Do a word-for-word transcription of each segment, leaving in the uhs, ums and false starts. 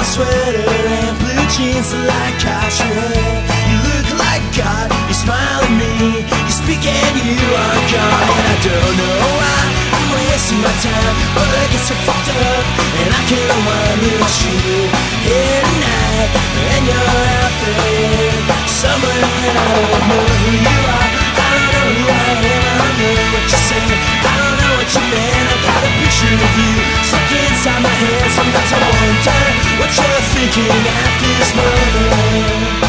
sweater and blue jeans like caution. You look like God, you smile at me, you speak and you are gone. And I don't know why I'm wasting my time, but I get so fucked up and I can't wind with you here tonight. And you're out there somewhere and I don't know who you are. I don't know who I am, I don't know what you say, I don't know what you meant. I got a picture of you stuck inside my head. Sometimes I wonder what you're thinking at this moment.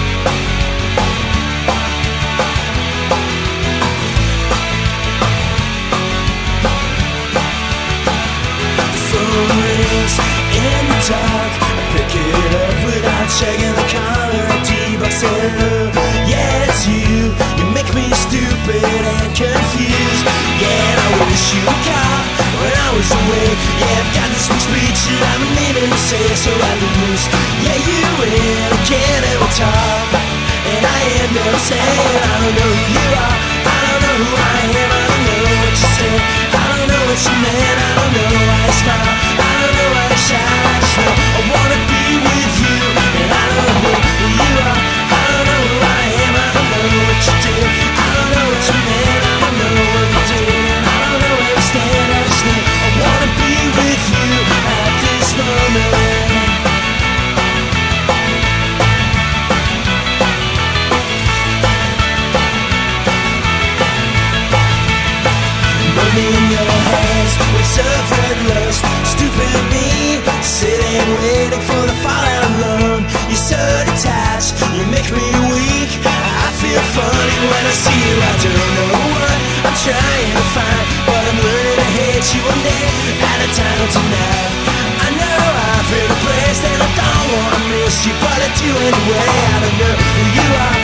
The phone rings in the dark, I pick it up without checking the caller I D. Box hello, yeah it's you. You make me stupid and confused. Yeah, and I wish you would call when I was awake. Yeah, I've got this big speech that I've been meaning to say, so I lose. Yeah, you in again and we'll talk, and I end up saying I don't know who you are, I don't know who I am, I don't know what you said, I don't know what you meant, I don't know why I smile, I don't know why I shout, I just know I wanna be with you, and I don't know who you are, I don't know who I am, I don't know what you did, I don't know what you meant, I don't know what you did, and I don't know where to stand, I just know I wanna be with you at this moment. In your hands with surfeit lust, stupid me sitting waiting for the fallout alone. You're so detached, you make me weak. I feel funny when I see you. I don't know what I'm trying to find, but I'm learning to hate you one day at a time tonight. I know I feel a place that I don't wanna miss you, but I do anyway. I don't know who you are,